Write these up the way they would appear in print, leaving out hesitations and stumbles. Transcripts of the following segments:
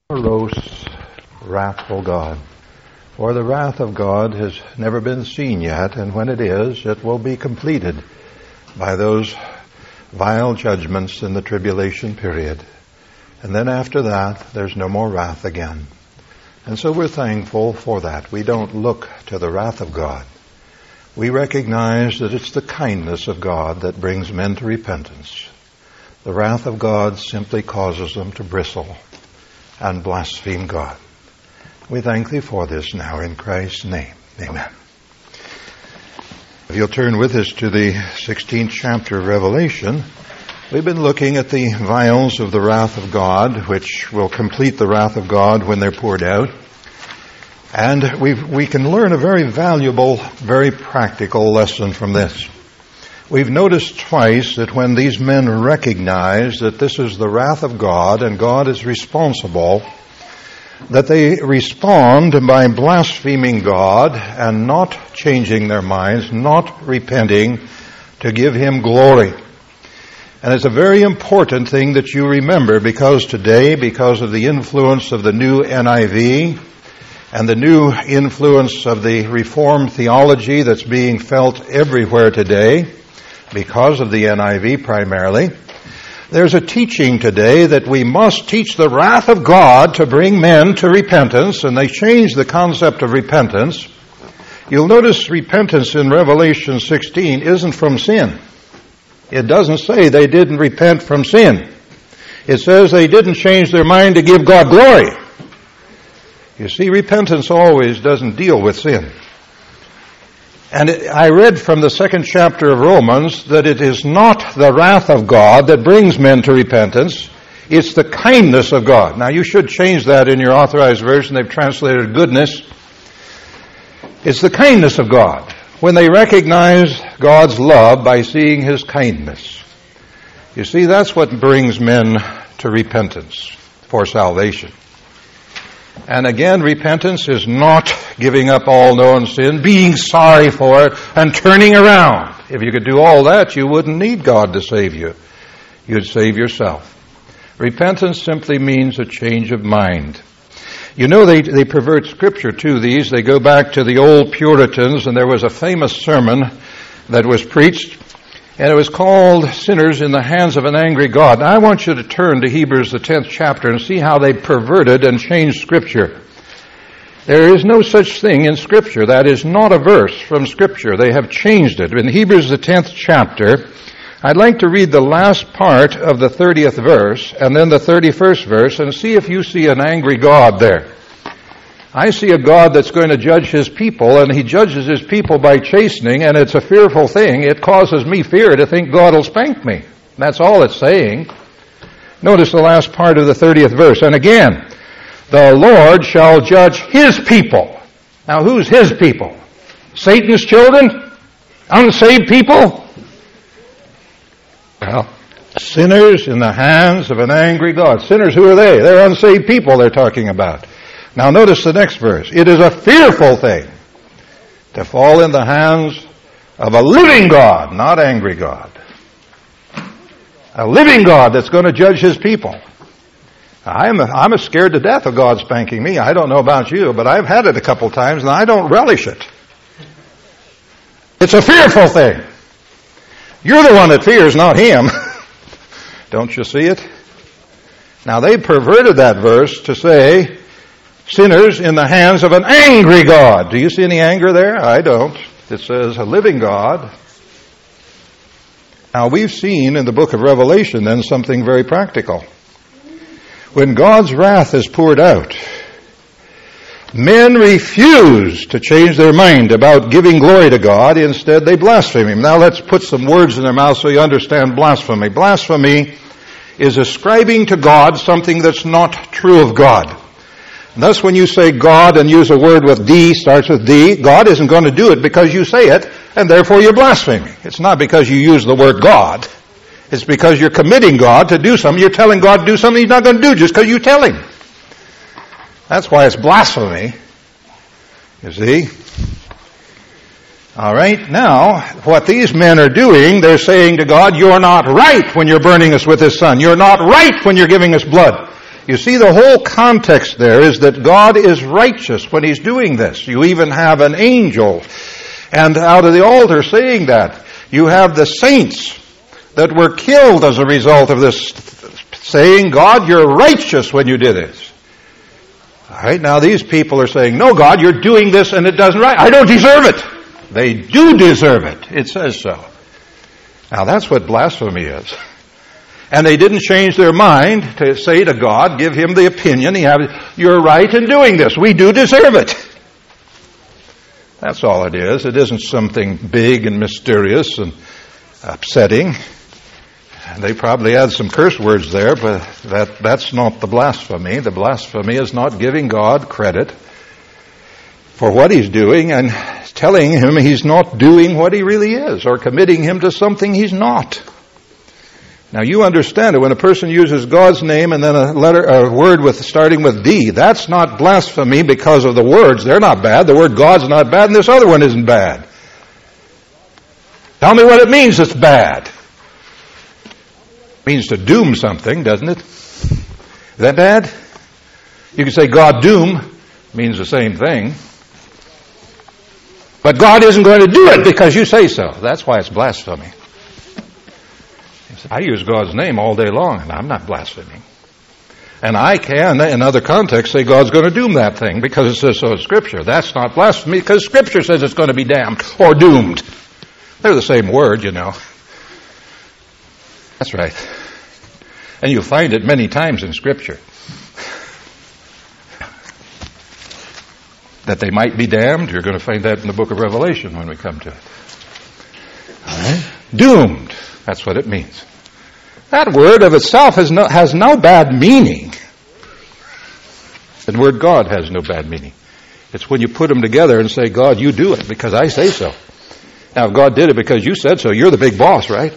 Morose, wrathful God. For the wrath of God has never been seen yet, and when it is, it will be completed by those vile judgments in the tribulation period. And then after that, there's no more wrath again. And so we're thankful for that. We don't look to the wrath of God. We recognize that it's the kindness of God that brings men to repentance. The wrath of God simply causes them to bristle and blaspheme God. We thank Thee for this now in Christ's name. Amen. If you'll turn with us to the 16th chapter of Revelation, we've been looking at the vials of the wrath of God, which will complete the wrath of God when they're poured out. And we can learn a very valuable, very practical lesson from this. We've noticed twice that when these men recognize that this is the wrath of God and God is responsible, that they respond by blaspheming God and not changing their minds, not repenting to give Him glory. And it's a very important thing that you remember, because today, because of the influence of the new NIV and the new influence of the Reformed theology that's being felt everywhere today, because of the NIV primarily, there's a teaching today that we must teach the wrath of God to bring men to repentance, and they change the concept of repentance. You'll notice repentance in Revelation 16 isn't from sin. It doesn't say they didn't repent from sin. It says they didn't change their mind to give God glory. You see, repentance always doesn't deal with sin. And I read from the 2nd chapter of Romans that it is not the wrath of God that brings men to repentance. It's the kindness of God. Now, you should change that in your authorized version. They've translated goodness. It's the kindness of God, when they recognize God's love by seeing His kindness. You see, that's what brings men to repentance for salvation. And again, repentance is not giving up all known sin, being sorry for it, and turning around. If you could do all that, you wouldn't need God to save you. You'd save yourself. Repentance simply means a change of mind. You know, they pervert Scripture too, these. They go back to the old Puritans, and there was a famous sermon that was preached, and it was called Sinners in the Hands of an Angry God. Now, I want you to turn to Hebrews, the 10th chapter, and see how they perverted and changed Scripture. There is no such thing in Scripture. That is not a verse from Scripture. They have changed it. In Hebrews, the 10th chapter, I'd like to read the last part of the 30th verse and then the 31st verse and see if you see an angry God there. I see a God that's going to judge His people, and He judges His people by chastening, and it's a fearful thing. It causes me fear to think God will spank me. That's all it's saying. Notice the last part of the 30th verse. And again, the Lord shall judge His people. Now, who's His people? Satan's children? Unsaved people? Well, sinners in the hands of an angry God. Sinners, who are they? They're unsaved people they're talking about. Now notice the next verse. It is a fearful thing to fall in the hands of a living God, not angry God. A living God that's going to judge His people. I'm scared to death of God spanking me. I don't know about you, but I've had it a couple times and I don't relish it. It's a fearful thing. You're the one that fears, not Him. Don't you see it? Now they perverted that verse to say, sinners in the hands of an angry God. Do you see any anger there? I don't. It says a living God. Now we've seen in the book of Revelation then something very practical. When God's wrath is poured out, men refuse to change their mind about giving glory to God. Instead, they blaspheme Him. Now let's put some words in their mouth so you understand blasphemy. Blasphemy is ascribing to God something that's not true of God. And thus, when you say God and use a word with D, starts with D, God isn't going to do it because you say it, and therefore you're blaspheming. It's not because you use the word God. It's because you're committing God to do something. You're telling God to do something He's not going to do just because you tell Him. That's why it's blasphemy. You see? All right, now, what these men are doing, they're saying to God, you're not right when you're burning us with this sun. You're not right when you're giving us blood. You see, the whole context there is that God is righteous when He's doing this. You even have an angel, and out of the altar saying that. You have the saints that were killed as a result of this, saying, God, you're righteous when you did this. All right, now these people are saying, no, God, you're doing this and it doesn't right. I don't deserve it. They do deserve it. It says so. Now that's what blasphemy is. And they didn't change their mind to say to God, give Him the opinion, you're right in doing this. We do deserve it. That's all it is. It isn't something big and mysterious and upsetting. And they probably add some curse words there, but that's not the blasphemy. The blasphemy is not giving God credit for what He's doing and telling Him He's not doing what He really is, or committing Him to something He's not. Now you understand it. When a person uses God's name and then a word starting with D, that's not blasphemy because of the words. They're not bad. The word God's not bad, and this other one isn't bad. Tell me what it means it's bad. It means to doom something, doesn't it? Is that bad? You can say God doom means the same thing. But God isn't going to do it because you say so. That's why it's blasphemy. I use God's name all day long, and I'm not blaspheming. And I can, in other contexts, say God's going to doom that thing because it says so in Scripture. That's not blasphemy because Scripture says it's going to be damned or doomed. They're the same word, you know. That's right. And you'll find it many times in Scripture. That they might be damned, you're going to find that in the book of Revelation when we come to it. All right? Doomed. That's what it means. That word of itself has no bad meaning. The word God has no bad meaning. It's when you put them together and say, God, you do it because I say so. Now, if God did it because you said so, you're the big boss, right?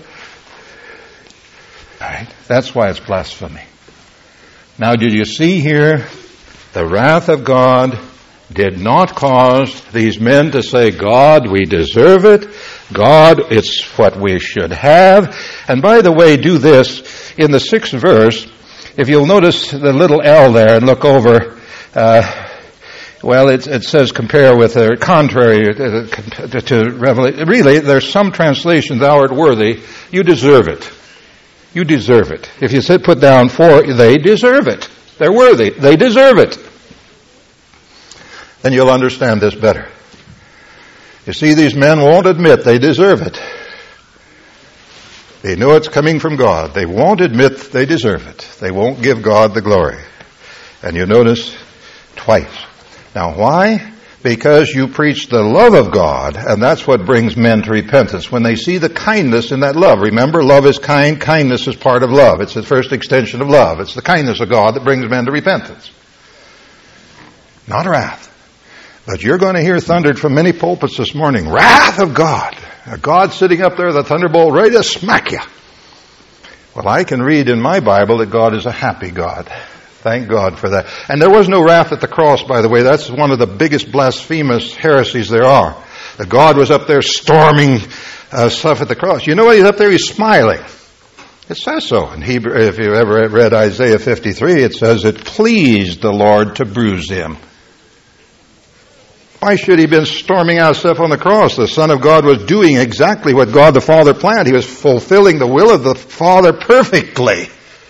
All right. That's why it's blasphemy. Now, did you see here? The wrath of God did not cause these men to say, God, we deserve it. God, it's what we should have. And by the way, do this. In the 6th verse, if you'll notice the little L there and look over, it says compare with or contrary to Revelation. Really, there's some translation, thou art worthy. You deserve it. You deserve it. If you put down for, they deserve it. They're worthy. They deserve it. Then you'll understand this better. You see, these men won't admit they deserve it. They know it's coming from God. They won't admit they deserve it. They won't give God the glory. And you notice twice. Now why? Because you preach the love of God, and that's what brings men to repentance. When they see the kindness in that love. Remember, love is kind. Kindness is part of love. It's the first extension of love. It's the kindness of God that brings men to repentance. Not wrath. But you're going to hear thundered from many pulpits this morning, wrath of God. A God sitting up there with a thunderbolt ready to smack you. Well, I can read in my Bible that God is a happy God. Thank God for that. And there was no wrath at the cross, by the way. That's one of the biggest blasphemous heresies there are. That God was up there storming stuff at the cross. You know what? He's up there, he's smiling. It says so. In Hebrew, if you ever read Isaiah 53, it says, it pleased the Lord to bruise him. Why should he have been storming out stuff on the cross? The Son of God was doing exactly what God the Father planned. He was fulfilling the will of the Father perfectly.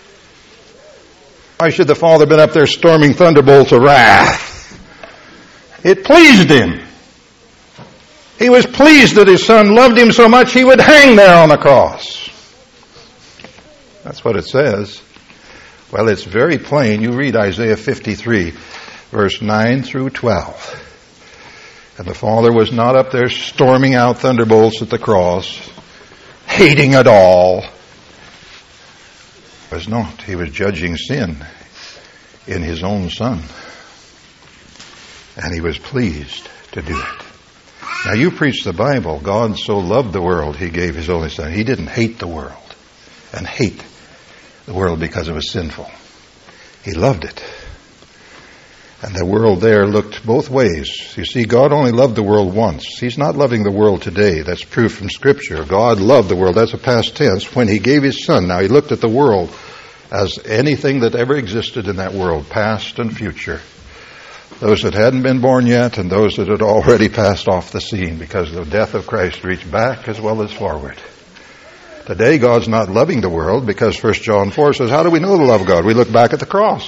Why should the Father have been up there storming thunderbolts of wrath? It pleased him. He was pleased that his Son loved him so much he would hang there on the cross. That's what it says. Well, it's very plain. You read Isaiah 53, verse 9 through 12. And the Father was not up there storming out thunderbolts at the cross, hating it all. He was not. He was judging sin in his own Son. And he was pleased to do it. Now you preach the Bible. God so loved the world, he gave his only Son. He didn't hate the world and hate the world because it was sinful. He loved it. And the world there looked both ways. You see, God only loved the world once. He's not loving the world today. That's proof from Scripture. God loved the world. That's a past tense when he gave his Son. Now he looked at the world as anything that ever existed in that world, past and future. Those that hadn't been born yet and those that had already passed off the scene, because the death of Christ reached back as well as forward. Today, God's not loving the world because 1 John 4 says, how do we know the love of God? We look back at the cross.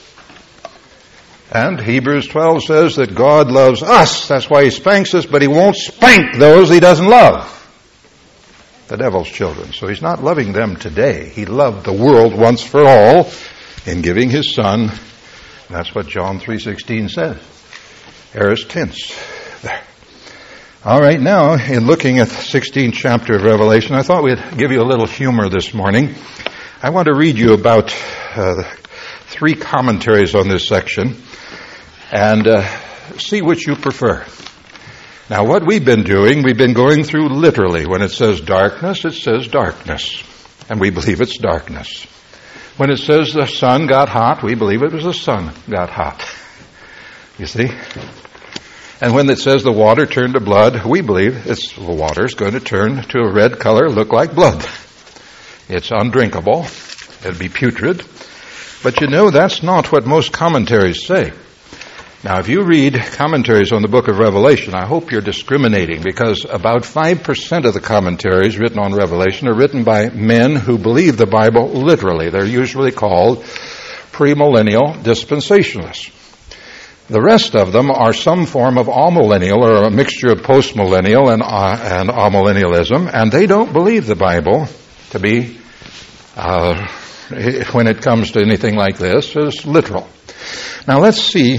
And Hebrews 12 says that God loves us. That's why He spanks us, but He won't spank those He doesn't love. The devil's children. So He's not loving them today. He loved the world once for all in giving His Son. That's what John 3:16 says. Aorist tense. There. All right, now, in looking at the 16th chapter of Revelation, I thought we'd give you a little humor this morning. I want to read you about 3 commentaries on this section and see which you prefer. Now, what we've been doing, we've been going through literally. When it says darkness, it says darkness. And we believe it's darkness. When it says the sun got hot, we believe it was the sun got hot. You see? And when it says the water turned to blood, we believe the water is going to turn to a red color, look like blood. It's undrinkable. It'll be putrid. But you know, that's not what most commentaries say. Now, if you read commentaries on the book of Revelation, I hope you're discriminating, because about 5% of the commentaries written on Revelation are written by men who believe the Bible literally. They're usually called premillennial dispensationalists. The rest of them are some form of amillennial, or a mixture of postmillennial and amillennialism, and they don't believe the Bible to be, when it comes to anything like this, is literal. Now let's see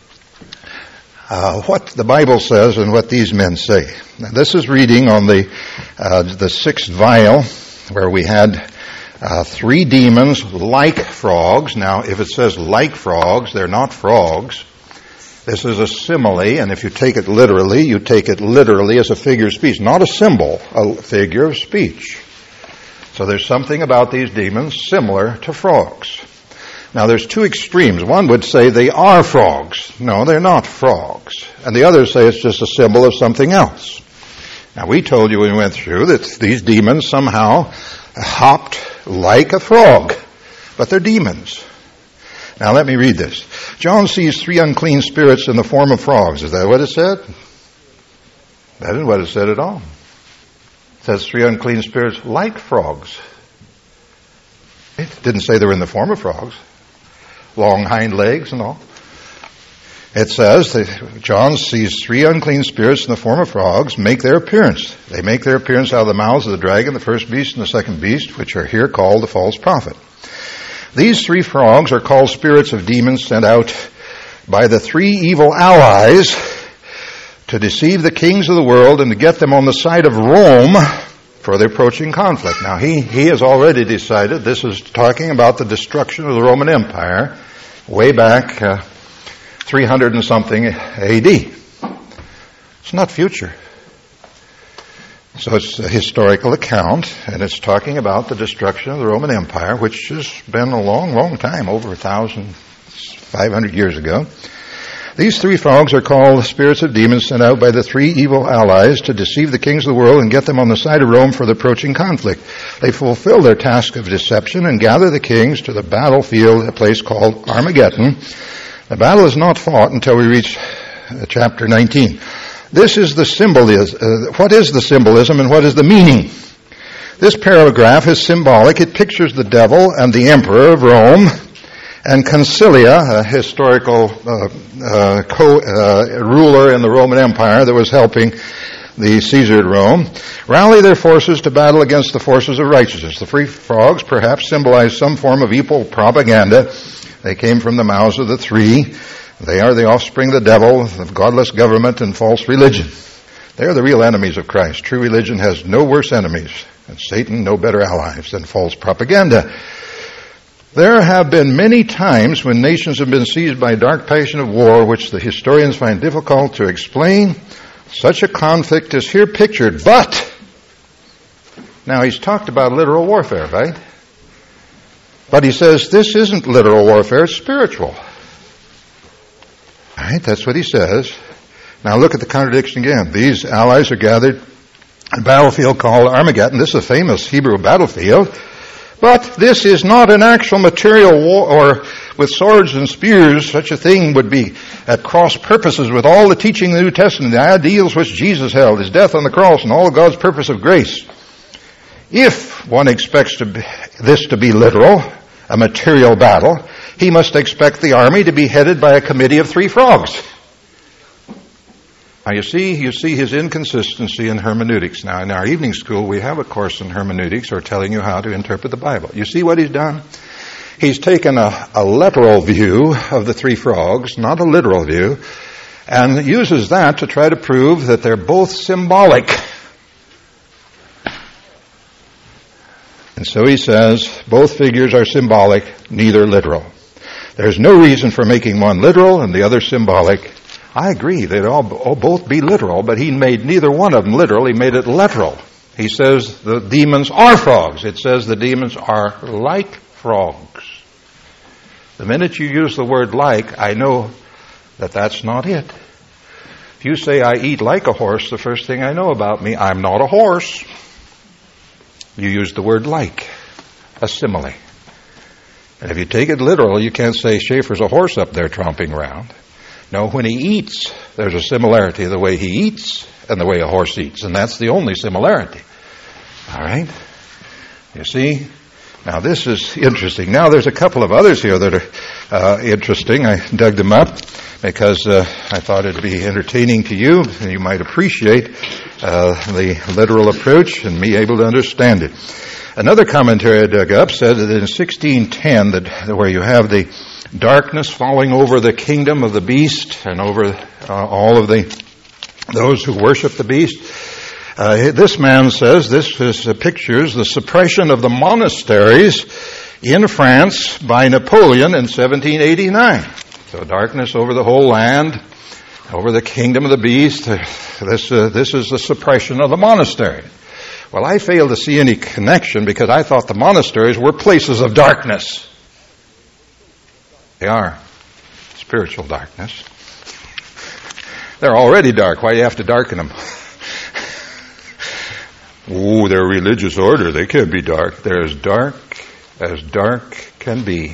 what the Bible says and what these men say. Now, this is reading on the 6th vial, where we had 3 demons like frogs. Now, if it says like frogs, they're not frogs. This is a simile, and if you take it literally, you take it literally as a figure of speech, not a symbol, a figure of speech. So there's something about these demons similar to frogs. Now, there's 2 extremes. One would say they are frogs. No, they're not frogs. And the others say it's just a symbol of something else. Now, we told you when we went through that these demons somehow hopped like a frog, but they're demons. Now, let me read this. John sees 3 unclean spirits in the form of frogs. Is that what it said? That isn't what it said at all. It says 3 unclean spirits like frogs. It didn't say they were in the form of frogs. Long hind legs and all. It says that John sees 3 unclean spirits in the form of frogs make their appearance. They make their appearance out of the mouths of the dragon, the first beast and the second beast, which are here called the false prophet. These 3 frogs are called spirits of demons sent out by the 3 evil allies to deceive the kings of the world and to get them on the side of Rome for the approaching conflict. Now, he has already decided this is talking about the destruction of the Roman Empire way back 300 and something AD. It's not future. So it's a historical account, and it's talking about the destruction of the Roman Empire, which has been a long, long time, over 1,500 years ago. These 3 frogs are called the spirits of demons sent out by the 3 evil allies to deceive the kings of the world and get them on the side of Rome for the approaching conflict. They fulfill their task of deception and gather the kings to the battlefield at a place called Armageddon. The battle is not fought until we reach chapter 19. This is the symbolism. What is the symbolism and what is the meaning? This paragraph is symbolic. It pictures the devil and the emperor of Rome and Concilia, a historical ruler in the Roman Empire that was helping the Caesar at Rome, rally their forces to battle against the forces of righteousness. The 3 frogs perhaps symbolize some form of evil propaganda. They came from the mouths of the 3. They are the offspring of the devil, of godless government and false religion. They are the real enemies of Christ. True religion has no worse enemies, and Satan no better allies than false propaganda. There have been many times when nations have been seized by a dark passion of war, which the historians find difficult to explain. Such a conflict is here pictured, but now he's talked about literal warfare, right? But he says this isn't literal warfare, it's spiritual. Right, that's what he says. Now look at the contradiction again. These allies are gathered at a battlefield called Armageddon. This is a famous Hebrew battlefield. But this is not an actual material war, or with swords and spears. Such a thing would be at cross purposes with all the teaching of the New Testament, the ideals which Jesus held, his death on the cross, and all of God's purpose of grace. If one expects this to be literal, a material battle, he must expect the army to be headed by a committee of 3 frogs. Now you see his inconsistency in hermeneutics. Now in our evening school we have a course in hermeneutics, or telling you how to interpret the Bible. You see what he's done? He's taken a literal view of the 3 frogs, not a literal view, and uses that to try to prove that they're both symbolic. And so he says, both figures are symbolic, neither literal. There's no reason for making one literal and the other symbolic. I agree, they'd all both be literal, but he made neither one of them literal, he made it literal. He says the demons are frogs. It says the demons are like frogs. The minute you use the word like, I know that that's not it. If you say I eat like a horse, the first thing I know about me, I'm not a horse. You use the word like, a simile. And if you take it literal, you can't say Schaefer's a horse up there tromping around. No, when he eats, there's a similarity the way he eats and the way a horse eats. And that's the only similarity. All right? You see? Now this is interesting. Now there's a couple of others here that are interesting. I dug them up because I thought it'd be entertaining to you, and you might appreciate the literal approach and me able to understand it. Another commentary I dug up said that in 1610, that where you have the darkness falling over the kingdom of the beast and over all of those who worship the beast, this man says this pictures the suppression of the monasteries in France by Napoleon in 1789. So darkness over the whole land, over the kingdom of the beast. This is the suppression of the monastery. Well, I fail to see any connection because I thought the monasteries were places of darkness. They are spiritual darkness. They're already dark. Why do you have to darken them? Oh, they're a religious order. They can't be dark. They're as dark can be.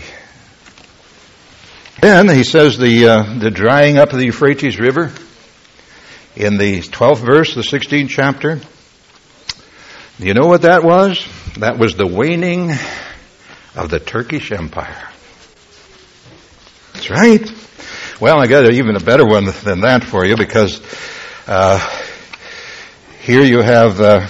Then he says the drying up of the Euphrates River in the 12th verse, the 16th chapter. Do you know what that was? That was the waning of the Turkish Empire. That's right. Well, I got even a better one than that for you, because here you have the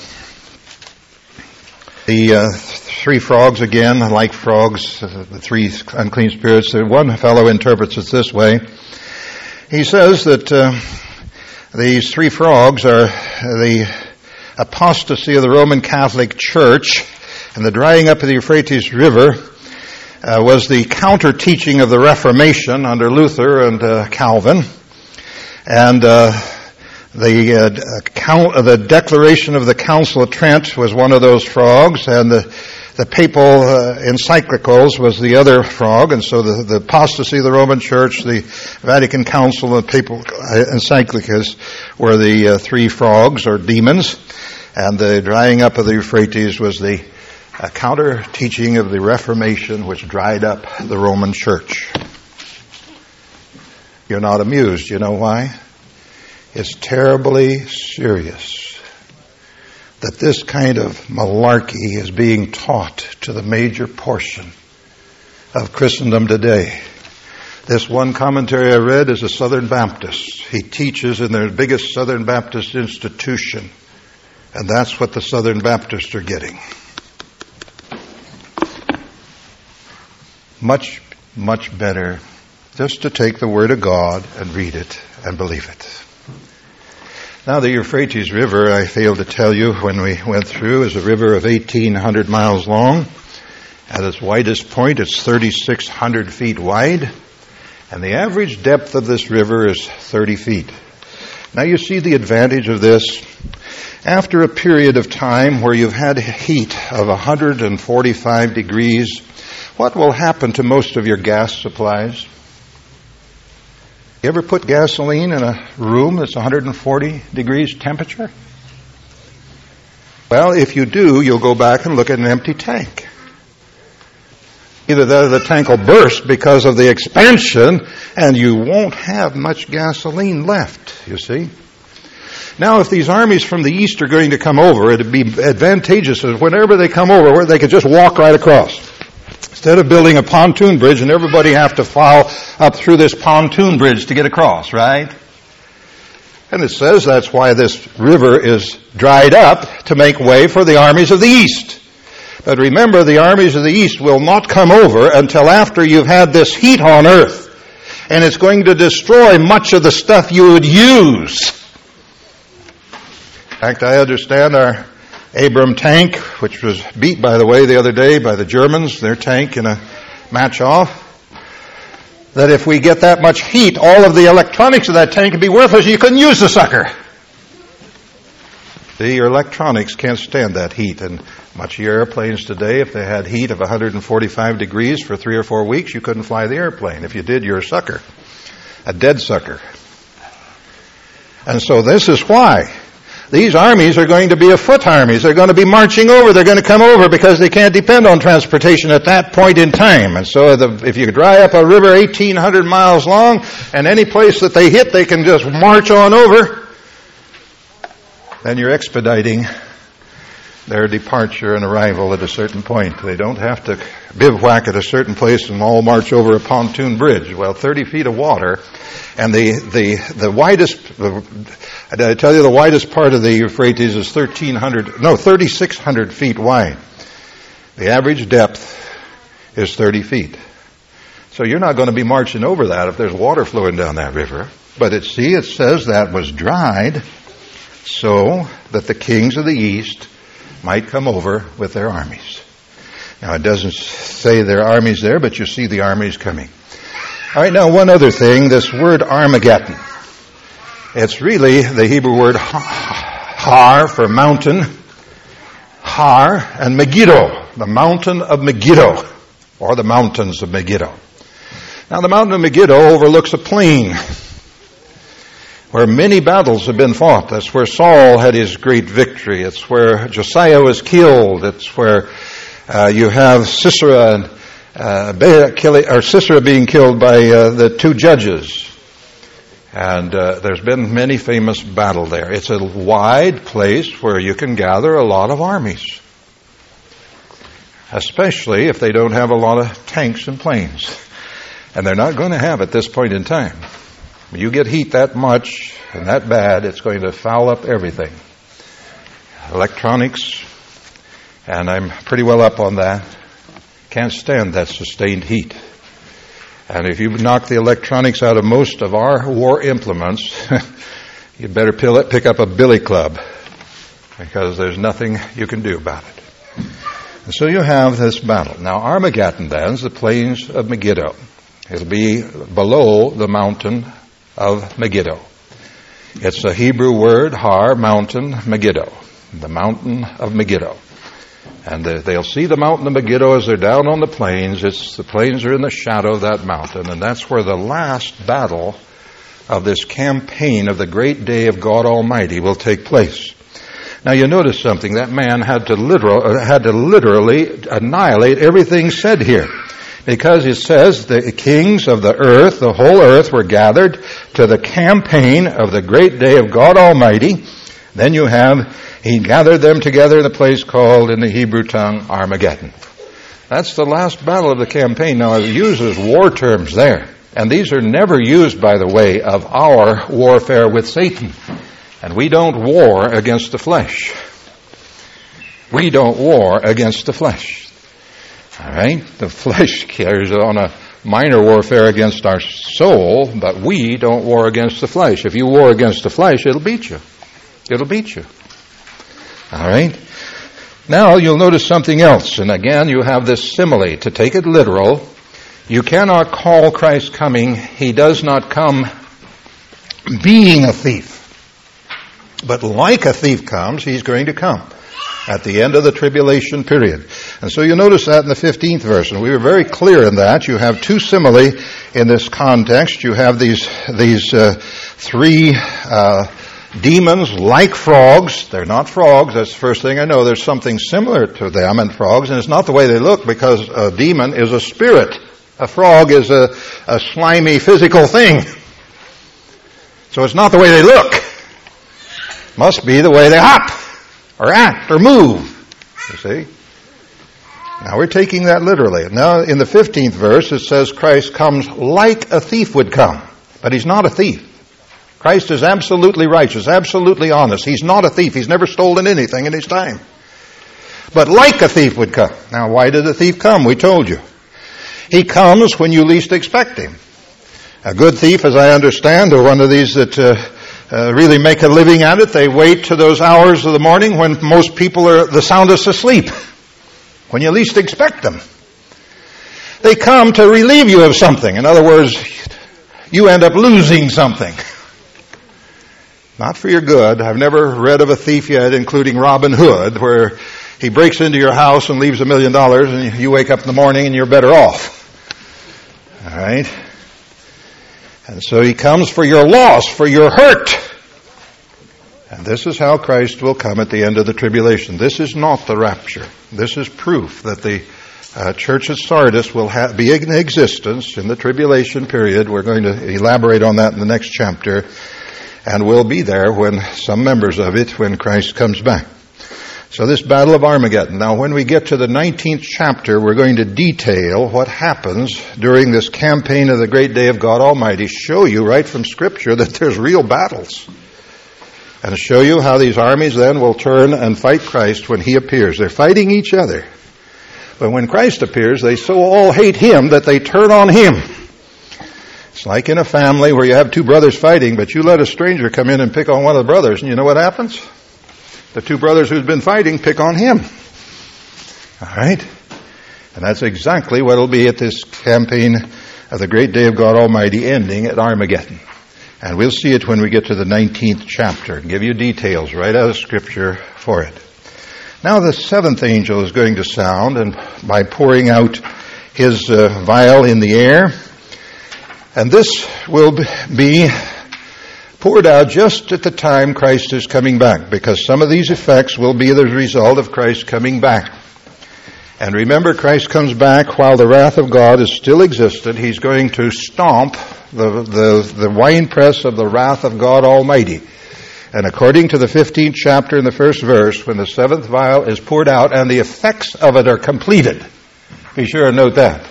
3 frogs again, like frogs, the 3 unclean spirits. One fellow interprets it this way. He says that these 3 frogs are the apostasy of the Roman Catholic Church, and the drying up of the Euphrates River was the counter-teaching of the Reformation under Luther and Calvin. And the declaration of the Council of Trent was one of those frogs, and the papal encyclicals was the other frog. And so the apostasy of the Roman Church, the Vatican Council, and the papal encyclicals were the 3 frogs or demons. And the drying up of the Euphrates was the counter-teaching of the Reformation, which dried up the Roman Church. You're not amused. You know why? It's terribly serious that this kind of malarkey is being taught to the major portion of Christendom today. This one commentary I read is a Southern Baptist. He teaches in their biggest Southern Baptist institution, and that's what the Southern Baptists are getting. Much, much better just to take the Word of God and read it and believe it. Now, the Euphrates River, I failed to tell you when we went through, is a river of 1,800 miles long. At its widest point, it's 3,600 feet wide. And the average depth of this river is 30 feet. Now, you see the advantage of this. After a period of time where you've had heat of 145 degrees, what will happen to most of your gas supplies? You ever put gasoline in a room that's 140 degrees temperature? Well, if you do, you'll go back and look at an empty tank. Either that or the tank will burst because of the expansion, and you won't have much gasoline left, you see. Now, if these armies from the east are going to come over, it'd be advantageous that whenever they come over, where they could just walk right across. Instead of building a pontoon bridge and everybody have to file up through this pontoon bridge to get across, right? And it says that's why this river is dried up to make way for the armies of the east. But remember, the armies of the east will not come over until after you've had this heat on earth. And it's going to destroy much of the stuff you would use. In fact, I understand our Abram tank, which was beat, by the way, the other day by the Germans, their tank in a match-off, that if we get that much heat, all of the electronics of that tank would be worthless. You couldn't use the sucker. See, your electronics can't stand that heat. And much of your airplanes today, if they had heat of 145 degrees for 3 or 4 weeks, you couldn't fly the airplane. If you did, you're a sucker. A dead sucker. And so this is why. These armies are going to be foot armies. They're going to be marching over. They're going to come over because they can't depend on transportation at that point in time. And so if you dry up a river 1,800 miles long, and any place that they hit, they can just march on over, then you're expediting their departure and arrival at a certain point. They don't have to bivouac at a certain place and all march over a pontoon bridge. Well, 30 feet of water, and the widest, I tell you, the widest part of the Euphrates is 3,600 feet wide. The average depth is 30 feet. So you're not going to be marching over that if there's water flowing down that river. But it says that was dried so that the kings of the east might come over with their armies. Now, it doesn't say there are armies there, but you see the armies coming. All right, now one other thing, this word Armageddon. It's really the Hebrew word har for mountain, har, and Megiddo, the mountain of Megiddo, or the mountains of Megiddo. Now, the mountain of Megiddo overlooks a plain where many battles have been fought. That's where Saul had his great victory. It's where Josiah was killed. It's where you have Sisera and Sisera being killed by the 2 judges. And there's been many famous battles there. It's a wide place where you can gather a lot of armies, especially if they don't have a lot of tanks and planes. And they're not going to have at this point in time. When you get heat that much and that bad, it's going to foul up everything. Electronics, and I'm pretty well up on that, can't stand that sustained heat. And if you knock the electronics out of most of our war implements, you'd better pick up a billy club, because there's nothing you can do about it. And so you have this battle. Now, Armageddon then is the plains of Megiddo. It'll be below the mountain of Megiddo. It's a Hebrew word, har, mountain, Megiddo, the mountain of Megiddo. And they'll see the mountain of Megiddo as they're down on the plains. The plains are in the shadow of that mountain, and that's where the last battle of this campaign of the great day of God Almighty will take place. Now you notice something. That man had to literally annihilate everything said here. Because it says the kings of the earth, the whole earth, were gathered to the campaign of the great day of God Almighty. Then you have, he gathered them together in a place called in the Hebrew tongue Armageddon. That's the last battle of the campaign. Now it uses war terms there. And these are never used, by the way, of our warfare with Satan. And we don't war against the flesh. We don't war against the flesh. All right? The flesh carries on a minor warfare against our soul, but we don't war against the flesh. If you war against the flesh, it'll beat you. It'll beat you. All right? Now you'll notice something else. And again, you have this simile. To take it literal, you cannot call Christ coming. He does not come being a thief. But like a thief comes, he's going to come at the end of the tribulation period. And so you notice that in the 15th verse. And we were very clear in that. You have 2 simile in this context. You have these 3 Demons, like frogs, they're not frogs. That's the first thing I know. There's something similar to them and frogs, and it's not the way they look, because a demon is a spirit. A frog is a slimy physical thing. So it's not the way they look. Must be the way they hop, or act, or move. You see? Now we're taking that literally. Now in the 15th verse it says Christ comes like a thief would come. But he's not a thief. Christ is absolutely righteous, absolutely honest. He's not a thief. He's never stolen anything in his time. But like a thief would come. Now why did the thief come? We told you. He comes when you least expect him. A good thief, as I understand, or one of these that really make a living at it, they wait to those hours of the morning when most people are the soundest asleep. When you least expect them. They come to relieve you of something. In other words, you end up losing something. Not for your good. I've never read of a thief yet, including Robin Hood, where he breaks into your house and leaves $1 million, and you wake up in the morning and you're better off. All right? And so he comes for your loss, for your hurt. And this is how Christ will come at the end of the tribulation. This is not the rapture. This is proof that the church at Sardis will be in existence in the tribulation period. We're going to elaborate on that in the next chapter. And we'll be there when some members of it, when Christ comes back. So this Battle of Armageddon. Now when we get to the 19th chapter, we're going to detail what happens during this campaign of the great day of God Almighty. Show you right from Scripture that there's real battles. And show you how these armies then will turn and fight Christ when he appears. They're fighting each other. But when Christ appears, they so all hate him that they turn on him. It's like in a family where you have two brothers fighting, but you let a stranger come in and pick on one of the brothers, and you know what happens? The two brothers who've been fighting pick on him. All right? And that's exactly what will be at this campaign of the great day of God Almighty ending at Armageddon. And we'll see it when we get to the 19th chapter and give you details right out of Scripture for it. Now the seventh angel is going to sound, and by pouring out his vial in the air. And this will be poured out just at the time Christ is coming back, because some of these effects will be the result of Christ coming back. And remember, Christ comes back while the wrath of God is still existent. He's going to stomp the winepress of the wrath of God Almighty. And according to the 15th chapter in the first verse, when the seventh vial is poured out and the effects of it are completed, be sure and note that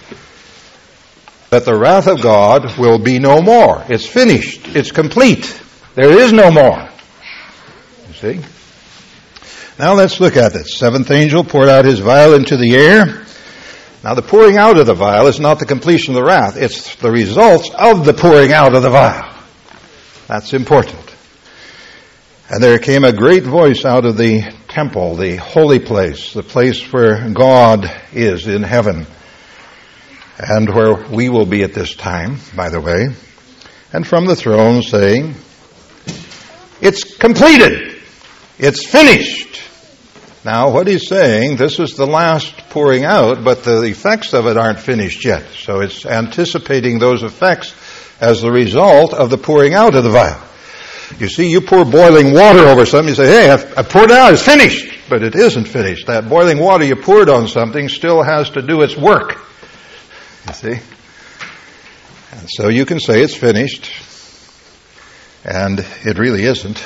the wrath of God will be no more. It's finished. It's complete. There is no more. You see? Now let's look at this. Seventh angel poured out his vial into the air. Now the pouring out of the vial is not the completion of the wrath. It's the results of the pouring out of the vial. That's important. And there came a great voice out of the temple, the holy place, the place where God is in heaven, and where we will be at this time, by the way, and from the throne saying, "It's completed. It's finished." Now, what he's saying, this is the last pouring out, but the effects of it aren't finished yet. So it's anticipating those effects as the result of the pouring out of the vial. You see, you pour boiling water over something, you say, "Hey, I poured it out, it's finished." But it isn't finished. That boiling water you poured on something still has to do its work. You see? And so you can say it's finished, and it really isn't.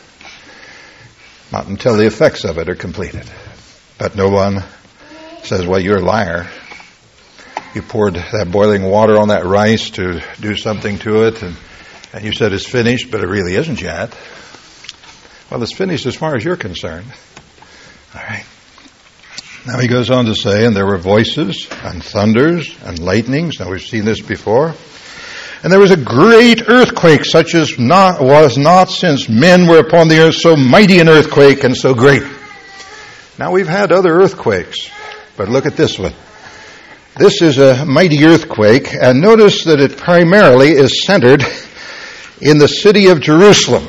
Not until the effects of it are completed. But no one says, "Well, you're a liar. You poured that boiling water on that rice to do something to it, and you said it's finished, but it really isn't yet." Well, it's finished as far as you're concerned. All right. Now he goes on to say, "And there were voices and thunders and lightnings." Now we've seen this before. "And there was a great earthquake, such as was not since men were upon the earth, so mighty an earthquake and so great." Now we've had other earthquakes, but look at this one. This is a mighty earthquake, and notice that it primarily is centered in the city of Jerusalem.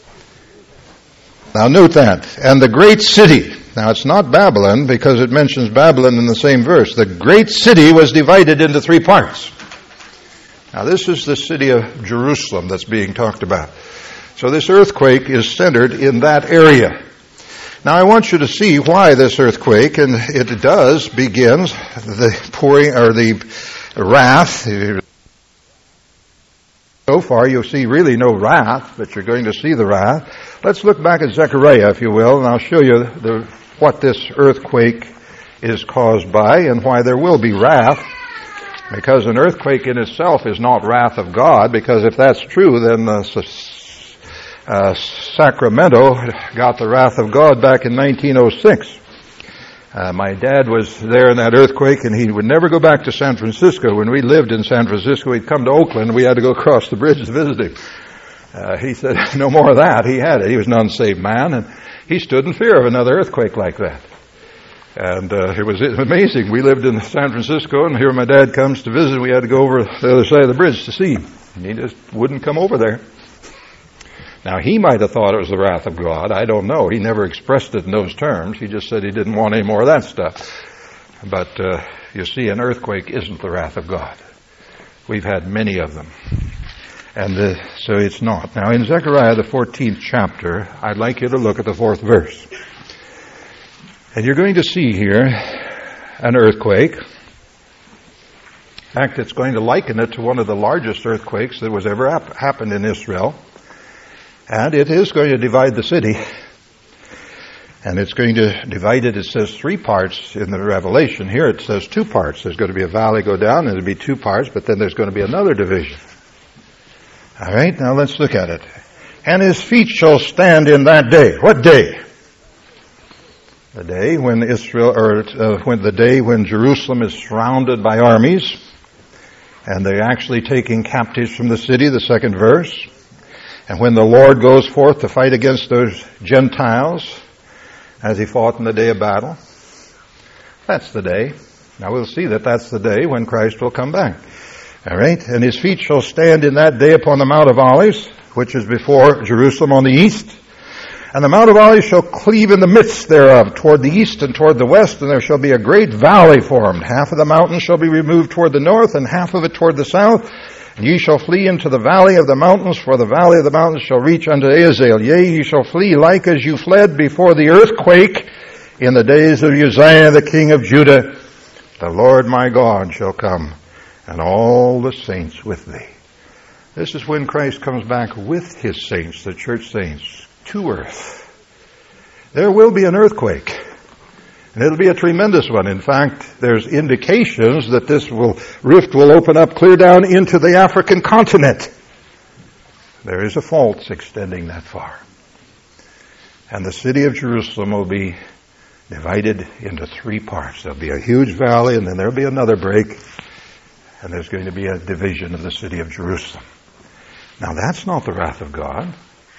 Now note that. "And the great city." Now it's not Babylon, because it mentions Babylon in the same verse. The great city was divided into 3 parts. Now this is the city of Jerusalem that's being talked about. So this earthquake is centered in that area. Now I want you to see why this earthquake, and it does begins the pouring or the wrath. So far you'll see really no wrath, but you're going to see the wrath. Let's look back at Zechariah, if you will, and I'll show you what this earthquake is caused by and why there will be wrath. Because an earthquake in itself is not wrath of God, because if that's true, then Sacramento got the wrath of God back in 1906. My dad was there in that earthquake, and he would never go back to San Francisco. When we lived in San Francisco, he'd come to Oakland, and we had to go across the bridge to visit him. He said, no more of that. He had it. He was an unsaved man, and he stood in fear of another earthquake like that. And it was amazing. We lived in San Francisco, and here my dad comes to visit. We had to go over the other side of the bridge to see him. And he just wouldn't come over there. Now, he might have thought it was the wrath of God. I don't know. He never expressed it in those terms. He just said he didn't want any more of that stuff. But you see, an earthquake isn't the wrath of God. We've had many of them. And so it's not. Now, in Zechariah, the 14th chapter, I'd like you to look at the 4th verse. And you're going to see here an earthquake. In fact, it's going to liken it to one of the largest earthquakes that was ever happened in Israel. And it is going to divide the city. And it's going to divide it, it says 3 parts in the Revelation. Here it says 2 parts. There's going to be a valley go down, and it'll be 2 parts, but then there's going to be another division. All right, now let's look at it. And his feet shall stand in that day. What day? The day when when Jerusalem is surrounded by armies, and they're actually taking captives from the city, the 2nd verse. And when the Lord goes forth to fight against those Gentiles, as he fought in the day of battle, that's the day. Now we'll see that that's the day when Christ will come back. All right, and his feet shall stand in that day upon the Mount of Olives, which is before Jerusalem on the east. And the Mount of Olives shall cleave in the midst thereof, toward the east and toward the west, and there shall be a great valley formed. Half of the mountain shall be removed toward the north, and half of it toward the south. And ye shall flee into the valley of the mountains, for the valley of the mountains shall reach unto Azael. Yea, ye shall flee like as you fled before the earthquake in the days of Uzziah the king of Judah. The Lord my God shall come, and all the saints with thee. This is when Christ comes back with his saints, the church saints, to earth. There will be an earthquake. And it'll be a tremendous one. In fact, there's indications that this rift will open up clear down into the African continent. There is a fault extending that far. And the city of Jerusalem will be divided into 3 parts. There'll be a huge valley, and then there'll be another break, and there's going to be a division of the city of Jerusalem. Now, that's not the wrath of God.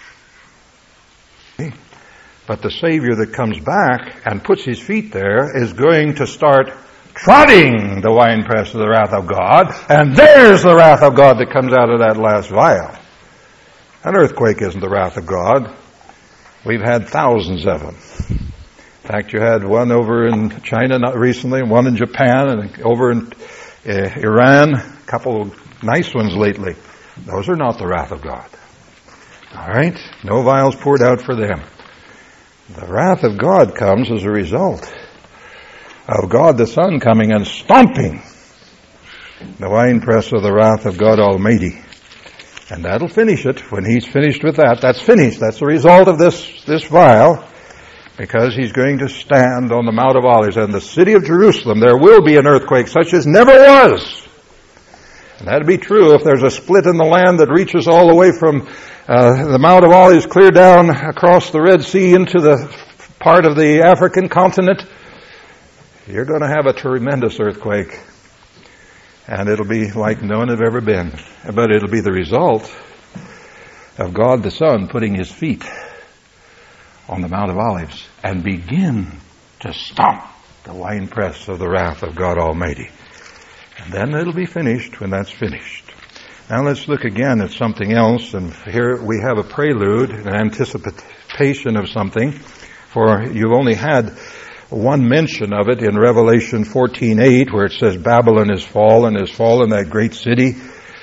But the Savior that comes back and puts his feet there is going to start trotting the winepress of the wrath of God, and there's the wrath of God that comes out of that last vial. An earthquake isn't the wrath of God. We've had thousands of them. In fact, you had one over in China not recently, and one in Japan, and over in Iran, a couple of nice ones lately. Those are not the wrath of God. All right? No vials poured out for them. The wrath of God comes as a result of God the Son coming and stomping the winepress of the wrath of God Almighty. And that'll finish it. When he's finished with that, that's finished. That's the result of this vial, because he's going to stand on the Mount of Olives. And the city of Jerusalem, there will be an earthquake such as never was. And that'd be true if there's a split in the land that reaches all the way from the Mount of Olives clear down across the Red Sea into the part of the African continent. You're going to have a tremendous earthquake. And it'll be like none have ever been. But it'll be the result of God the Son putting his feet on the Mount of Olives and begin to stomp the winepress of the wrath of God Almighty. And then it'll be finished when that's finished. Now let's look again at something else. And here we have a prelude, an anticipation of something. For you've only had one mention of it in Revelation 14:8, where it says Babylon is fallen, that great city.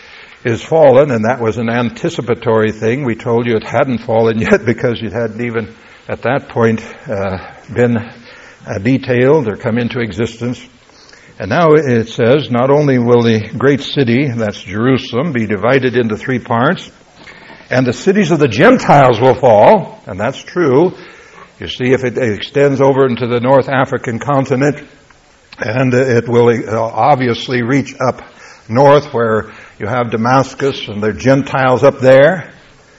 is fallen, and that was an anticipatory thing. We told you it hadn't fallen yet because it hadn't even at that point been detailed or come into existence. And now it says, not only will the great city, that's Jerusalem, be divided into 3 parts, and the cities of the Gentiles will fall, and that's true. You see, if it extends over into the North African continent, and it will obviously reach up north where you have Damascus and there are Gentiles up there.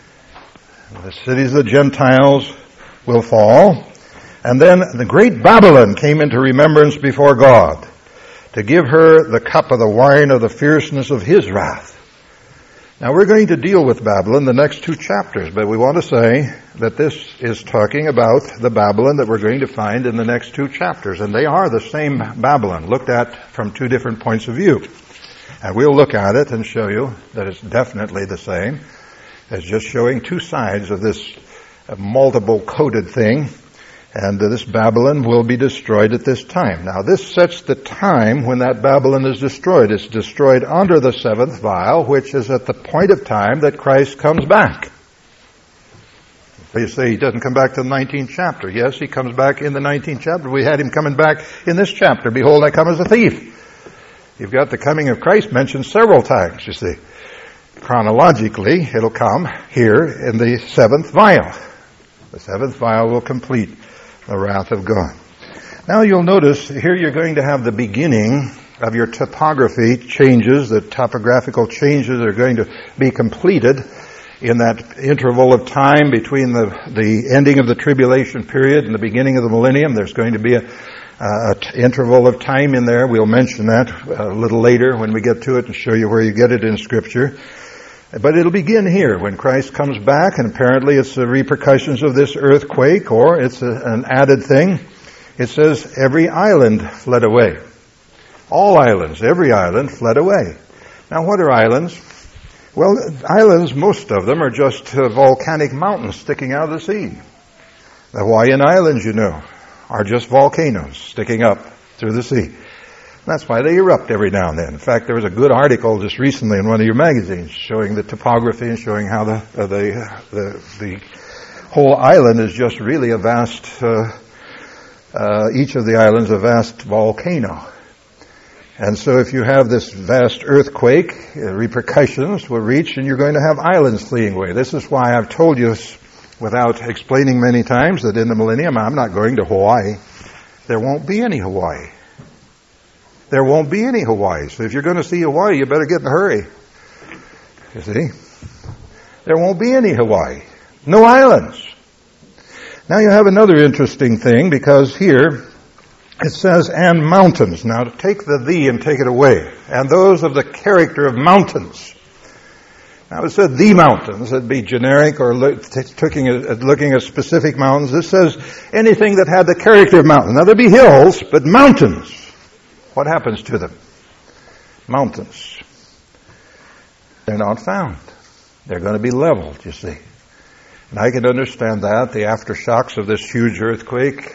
The cities of the Gentiles will fall. And then the great Babylon came into remembrance before God to give her the cup of the wine of the fierceness of his wrath. Now we're going to deal with Babylon the next 2 chapters, but we want to say that this is talking about the Babylon that we're going to find in the next 2 chapters. And they are the same Babylon, looked at from 2 different points of view. And we'll look at it and show you that it's definitely the same. It's just showing 2 sides of this multiple coded thing. And this Babylon will be destroyed at this time. Now this sets the time when that Babylon is destroyed. It's destroyed under the 7th vial, which is at the point of time that Christ comes back. You say he doesn't come back to the 19th chapter. Yes, he comes back in the 19th chapter. We had him coming back in this chapter. Behold, I come as a thief. You've got the coming of Christ mentioned several times, you see. Chronologically, it'll come here in the 7th vial. The 7th vial will complete the wrath of God. Now you'll notice here you're going to have the beginning of your topography changes. The topographical changes are going to be completed in that interval of time between the ending of the tribulation period and the beginning of the millennium. There's going to be an interval of time in there. We'll mention that a little later when we get to it and show you where you get it in Scripture. But it'll begin here when Christ comes back, and apparently it's the repercussions of this earthquake, or it's an added thing. It says, every island fled away. All islands, every island fled away. Now what are islands? Well, islands, most of them are just volcanic mountains sticking out of the sea. The Hawaiian Islands, you know, are just volcanoes sticking up through the sea. That's why they erupt every now and then. In fact, there was a good article just recently in one of your magazines showing the topography and showing how the whole island is just really a vast, each of the islands a vast volcano. And so if you have this vast earthquake, repercussions will reach and you're going to have islands fleeing away. This is why I've told you without explaining many times that in the millennium I'm not going to Hawaii. There won't be any Hawaii. There won't be any Hawaii. So if you're going to see Hawaii, you better get in a hurry. You see? There won't be any Hawaii. No islands. Now you have another interesting thing, because here it says, and mountains. Now to take the thee and take it away. And those of the character of mountains. Now it said the mountains. It'd be generic or looking at specific mountains. This says anything that had the character of mountains. Now there'd be hills, but mountains. What happens to them? Mountains. They're not found. They're going to be leveled, you see. And I can understand that. The aftershocks of this huge earthquake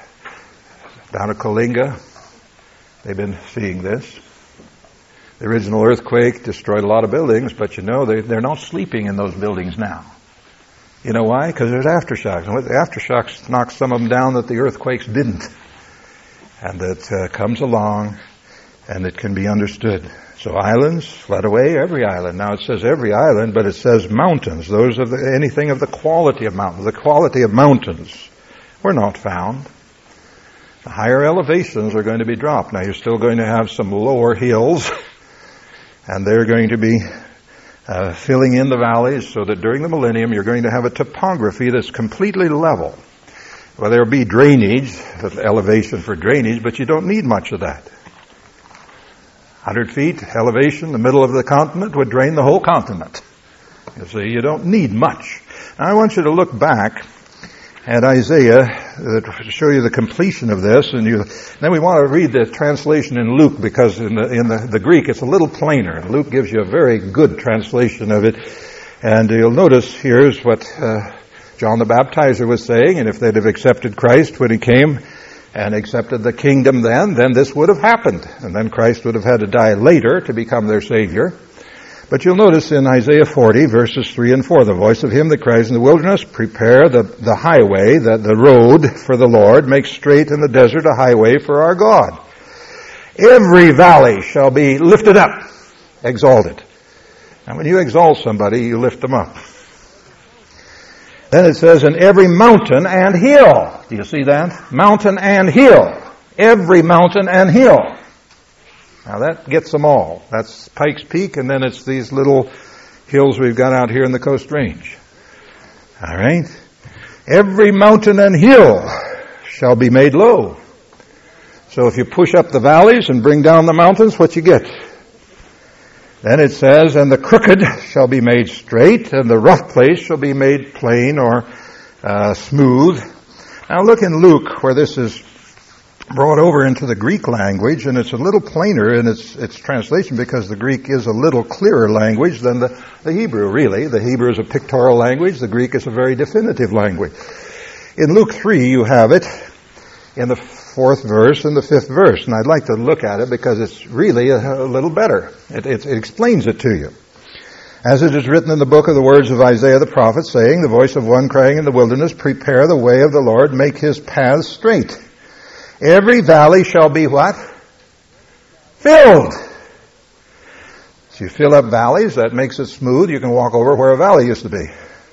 down at Kalinga, they've been seeing this. The original earthquake destroyed a lot of buildings, but you know, they're not sleeping in those buildings now. You know why? Because there's aftershocks. And the aftershocks knocked some of them down that the earthquakes didn't. And that comes along, and it can be understood. So islands fled away, every island. Now it says every island, but it says mountains. Those of anything of the quality of mountains. The quality of mountains were not found. The higher elevations are going to be dropped. Now you're still going to have some lower hills, and they're going to be filling in the valleys, so that during the millennium you're going to have a topography that's completely level. Well, there will be drainage, elevation for drainage, but you don't need much of that. 100 feet elevation, the middle of the continent would drain the whole continent. You see, you don't need much. Now I want you to look back at Isaiah to show you the completion of this, and then we want to read the translation in Luke, because in the Greek it's a little plainer, and Luke gives you a very good translation of it. And you'll notice here's what John the Baptizer was saying, and if they'd have accepted Christ when he came and accepted the kingdom then this would have happened. And then Christ would have had to die later to become their Savior. But you'll notice in Isaiah 40, verses 3 and 4, the voice of him that cries in the wilderness, prepare the highway, the road for the Lord, make straight in the desert a highway for our God. Every valley shall be lifted up, exalted. And when you exalt somebody, you lift them up. Then it says, in every mountain and hill. Do you see that? Mountain and hill. Every mountain and hill. Now that gets them all. That's Pikes Peak, and then it's these little hills we've got out here in the Coast Range. All right? Every mountain and hill shall be made low. So if you push up the valleys and bring down the mountains, what you get? Then it says, and the crooked shall be made straight, and the rough place shall be made plain or smooth. Now look in Luke, where this is brought over into the Greek language, and it's a little plainer in its translation because the Greek is a little clearer language than the Hebrew, really. The Hebrew is a pictorial language. The Greek is a very definitive language. In Luke 3, you have it in the 4th verse and the 5th verse, and I'd like to look at it because it's really a little better. It explains it to you. As it is written in the book of the words of Isaiah the prophet, saying, the voice of one crying in the wilderness, prepare the way of the Lord, make his paths straight. Every valley shall be what? Filled. So you fill up valleys, that makes it smooth. You can walk over where a valley used to be.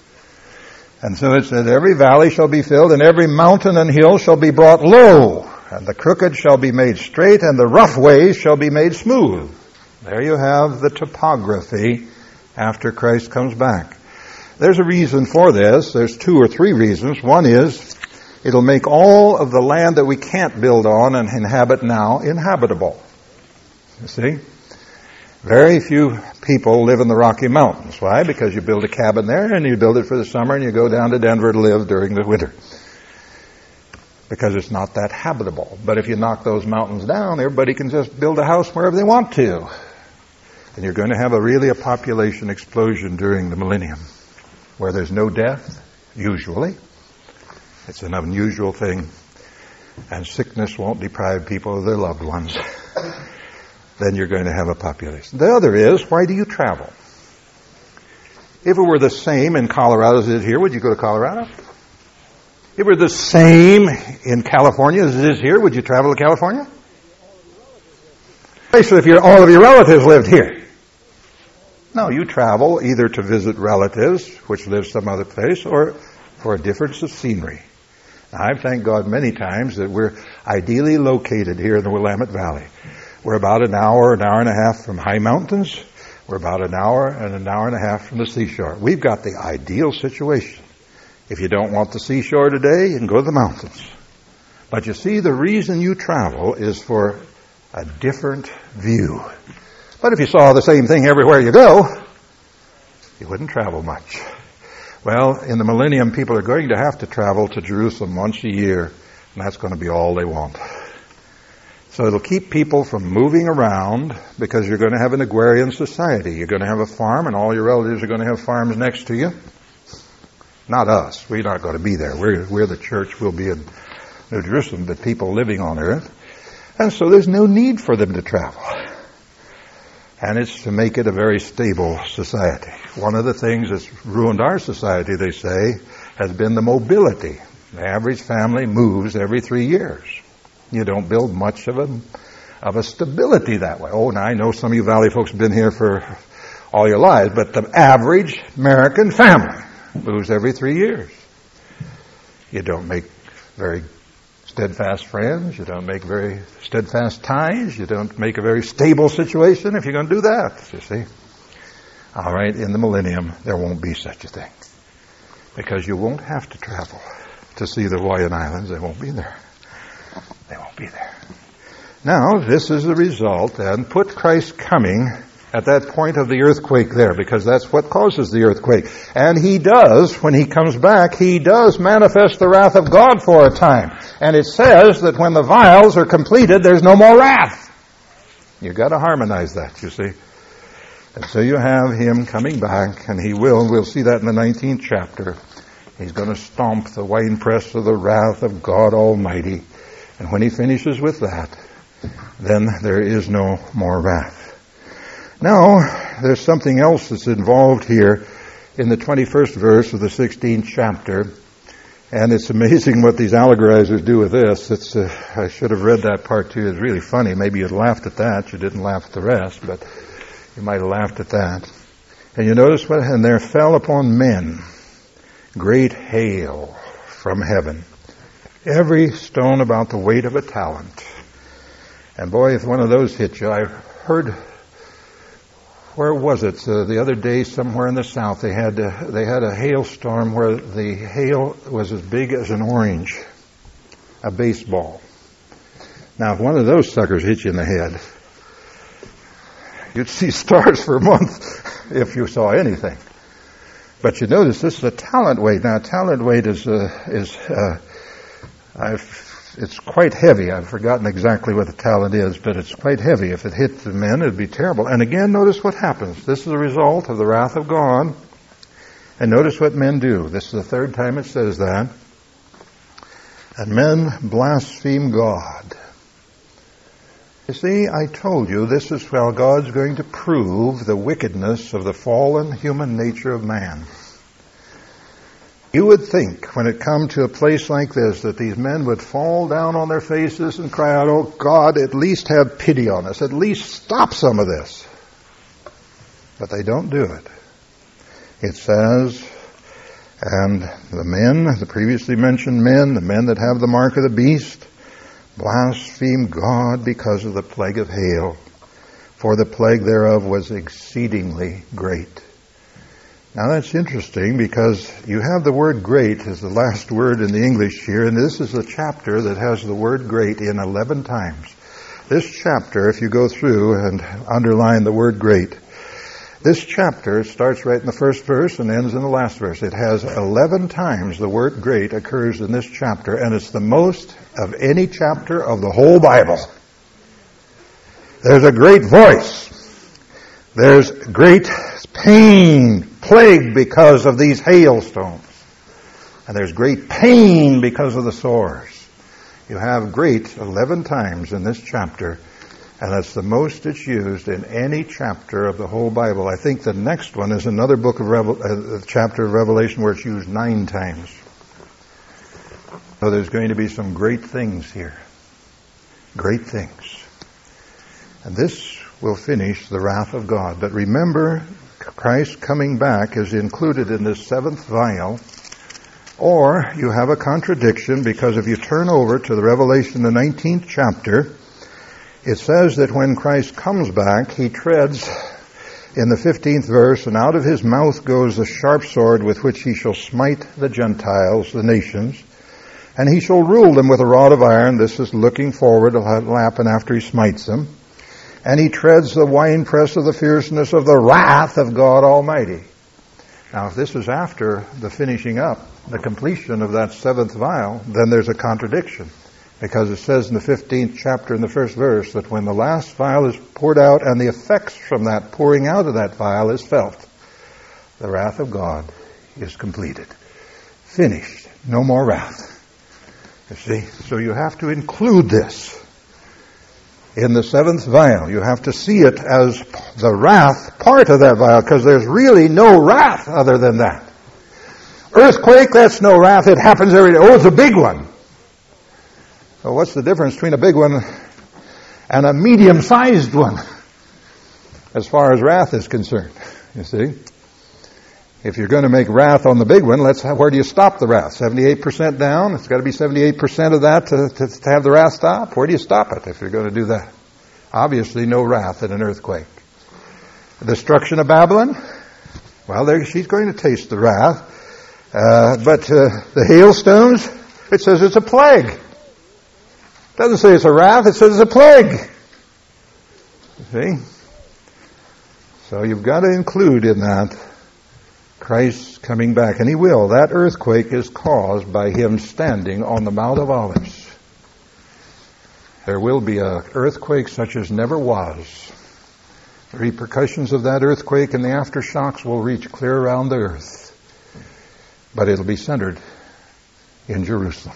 And so it says, every valley shall be filled, and every mountain and hill shall be brought low, and the crooked shall be made straight, and the rough ways shall be made smooth. There you have the topography after Christ comes back. There's a reason for this. There's 2 or 3 reasons. One is, it'll make all of the land that we can't build on and inhabit now inhabitable. You see? Very few people live in the Rocky Mountains. Why? Because you build a cabin there and you build it for the summer and you go down to Denver to live during the winter. Because it's not that habitable. But if you knock those mountains down, everybody can just build a house wherever they want to. And you're going to have a population explosion during the millennium where there's no death, usually. It's an unusual thing. And sickness won't deprive people of their loved ones. Then you're going to have a population. The other is, why do you travel? If it were the same in Colorado as it is here, would you go to Colorado? If it were the same in California as it is here, would you travel to California? Especially if all of your relatives lived here. No, you travel either to visit relatives, which live some other place, or for a difference of scenery. Now, I've thanked God many times that we're ideally located here in the Willamette Valley. We're about an hour and a half from high mountains. We're about an hour and a half from the seashore. We've got the ideal situation. If you don't want the seashore today, you can go to the mountains. But you see, the reason you travel is for a different view. But if you saw the same thing everywhere you go, you wouldn't travel much. Well, in the millennium, people are going to have to travel to Jerusalem once a year, and that's going to be all they want. So it'll keep people from moving around because you're going to have an agrarian society. You're going to have a farm, and all your relatives are going to have farms next to you. Not us. We're not going to be there. We're the church. We'll be in New Jerusalem, but people living on earth. And so there's no need for them to travel. And it's to make it a very stable society. One of the things that's ruined our society, they say, has been the mobility. The average family moves every 3 years. You don't build much of a stability that way. Oh, now I know some of you Valley folks have been here for all your lives, but the average American family moves every 3 years. You don't make very steadfast friends. You don't make very steadfast ties. You don't make a very stable situation if you're going to do that, you see. All right, in the millennium, there won't be such a thing. Because you won't have to travel to see the Hawaiian Islands. They won't be there. They won't be there. Now, this is the result, then. Put Christ coming at that point of the earthquake there, because that's what causes the earthquake. And he does, when he comes back, he does manifest the wrath of God for a time. And it says that when the vials are completed, there's no more wrath. You've got to harmonize that, you see. And so you have him coming back, and he will, and we'll see that in the 19th chapter. He's going to stomp the winepress of the wrath of God Almighty. And when he finishes with that, then there is no more wrath. Now, there's something else that's involved here in the 21st verse of the 16th chapter. And it's amazing what these allegorizers do with this. I should have read that part too. It's really funny. Maybe you'd laughed at that. You didn't laugh at the rest, but you might have laughed at that. And you notice what? And there fell upon men great hail from heaven, every stone about the weight of a talent. And boy, if one of those hit you, I heard, where was it? The other day, somewhere in the south, they had a hailstorm where the hail was as big as an orange, a baseball. Now, if one of those suckers hit you in the head, you'd see stars for a month if you saw anything. But you notice this is a talent weight. Now, talent weight it's quite heavy. I've forgotten exactly what the talent is, but it's quite heavy. If it hit the men, it'd be terrible. And again, notice what happens. This is a result of the wrath of God. And notice what men do. This is the third time it says that. And men blaspheme God. You see, I told you this is how God's going to prove the wickedness of the fallen human nature of man. You would think, when it come to a place like this, that these men would fall down on their faces and cry out, "Oh God, at least have pity on us. At least stop some of this." But they don't do it. It says, and the men, the previously mentioned men, the men that have the mark of the beast, blaspheme God because of the plague of hail, for the plague thereof was exceedingly great. Now that's interesting because you have the word great as the last word in the English here, and this is a chapter that has the word great in 11 times. This chapter, if you go through and underline the word great, this chapter starts right in the first verse and ends in the last verse. It has 11 times the word great occurs in this chapter, and it's the most of any chapter of the whole Bible. There's a great voice. There's great pain, plague because of these hailstones. And there's great pain because of the sores. You have great 11 times in this chapter, and that's the most it's used in any chapter of the whole Bible. I think the next one is another book of chapter of Revelation where it's used 9 times. So there's going to be some great things here. Great things. And this will finish the wrath of God. But remember, Christ coming back is included in this 7th vial, or you have a contradiction, because if you turn over to the Revelation, the 19th chapter, it says that when Christ comes back, he treads in the 15th verse, and out of his mouth goes a sharp sword with which he shall smite the Gentiles, the nations, and he shall rule them with a rod of iron. This is looking forward to what will happen after he smites them. And he treads the winepress of the fierceness of the wrath of God Almighty. Now, if this is after the finishing up, the completion of that 7th vial, then there's a contradiction. Because it says in the 15th chapter in the first verse that when the last vial is poured out and the effects from that pouring out of that vial is felt, the wrath of God is completed. Finished. No more wrath. You see? So you have to include this in the 7th vial. You have to see it as the wrath part of that vial, because there's really no wrath other than that. Earthquake, that's no wrath. It happens every day. Oh, it's a big one. Well, what's the difference between a big one and a medium-sized one as far as wrath is concerned? You see? If you're going to make wrath on the big one, where do you stop the wrath? 78% down? It's got to be 78% of that to have the wrath stop? Where do you stop it if you're going to do that? Obviously, no wrath in an earthquake. The destruction of Babylon? Well, she's going to taste the wrath. But the hailstones? It says it's a plague. It doesn't say it's a wrath, it says it's a plague. You see? So you've got to include in that Christ coming back, and he will. That earthquake is caused by him standing on the Mount of Olives. There will be an earthquake such as never was. The repercussions of that earthquake and the aftershocks will reach clear around the earth. But it'll be centered in Jerusalem.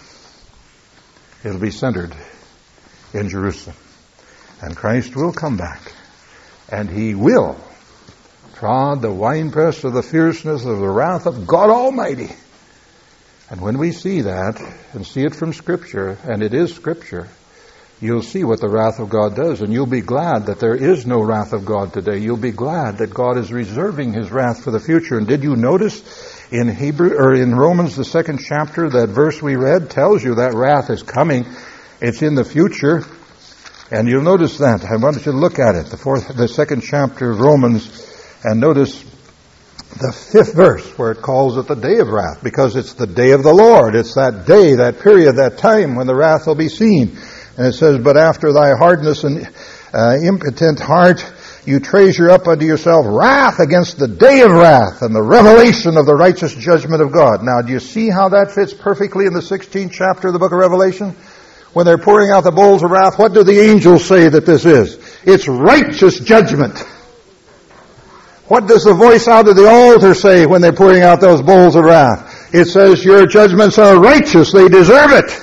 It'll be centered in Jerusalem. And Christ will come back. And he will trod the winepress of the fierceness of the wrath of God Almighty. And when we see that, and see it from Scripture, and it is Scripture, you'll see what the wrath of God does, and you'll be glad that there is no wrath of God today. You'll be glad that God is reserving His wrath for the future. And did you notice in Romans, the 2nd chapter, that verse we read tells you that wrath is coming. It's in the future. And you'll notice that. I want you to look at it, the 2nd chapter of Romans, and notice the 5th verse, where it calls it the day of wrath, because it's the day of the Lord. It's that day, that period, that time when the wrath will be seen. And it says, but after thy hardness and impotent heart, you treasure up unto yourself wrath against the day of wrath and the revelation of the righteous judgment of God. Now, do you see how that fits perfectly in the 16th chapter of the book of Revelation? When they're pouring out the bowls of wrath, what do the angels say that this is? It's righteous judgment. What does the voice out of the altar say when they're pouring out those bowls of wrath? It says, your judgments are righteous. They deserve it.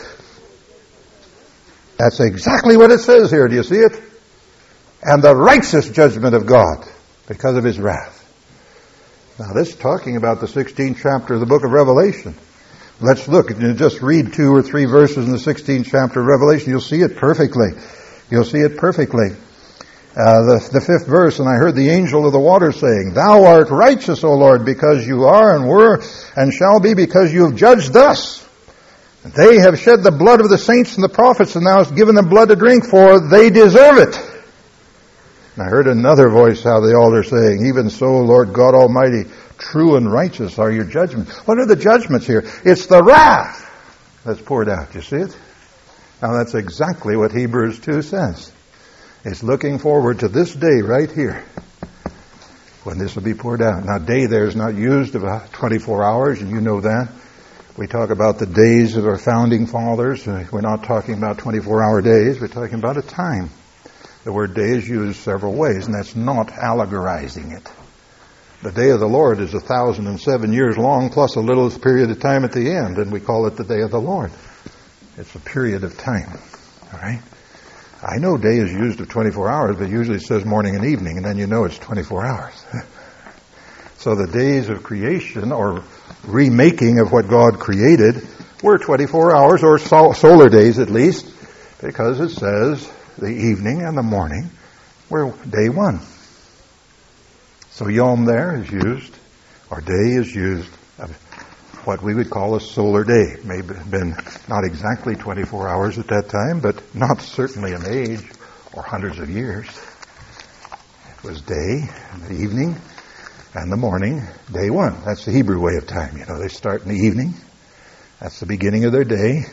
That's exactly what it says here. Do you see it? And the righteous judgment of God because of His wrath. Now, this is talking about the 16th chapter of the book of Revelation. Let's look and just read 2 or 3 verses in the 16th chapter of Revelation. You'll see it perfectly. You'll see it perfectly. The 5th verse, and I heard the angel of the water saying, thou art righteous, O Lord, because you are and were and shall be, because you have judged thus. They have shed the blood of the saints and the prophets, and thou hast given them blood to drink, for they deserve it. And I heard another voice out of the altar saying, even so, Lord God Almighty, true and righteous are your judgments. What are the judgments here? It's the wrath that's poured out. You see it? Now that's exactly what Hebrews 2 says. It's looking forward to this day right here when this will be poured out. Now, day there is not used about 24 hours, and you know that. We talk about the days of our founding fathers. We're not talking about 24-hour days. We're talking about a time. The word day is used several ways, and that's not allegorizing it. The day of the Lord is 1,007 years long, plus a little period of time at the end, and we call it the day of the Lord. It's a period of time. All right? I know day is used of 24 hours, but usually it says morning and evening, and then you know it's 24 hours. So the days of creation, or remaking of what God created, were 24 hours, or solar days at least, because it says the evening and the morning were day one. So yom there is used, or day is used, of what we would call a solar day. Maybe have been not exactly 24 hours at that time, but not certainly an age or hundreds of years. It was day, and the evening, and the morning, day one. That's the Hebrew way of time. You know, they start in the evening. That's the beginning of their day.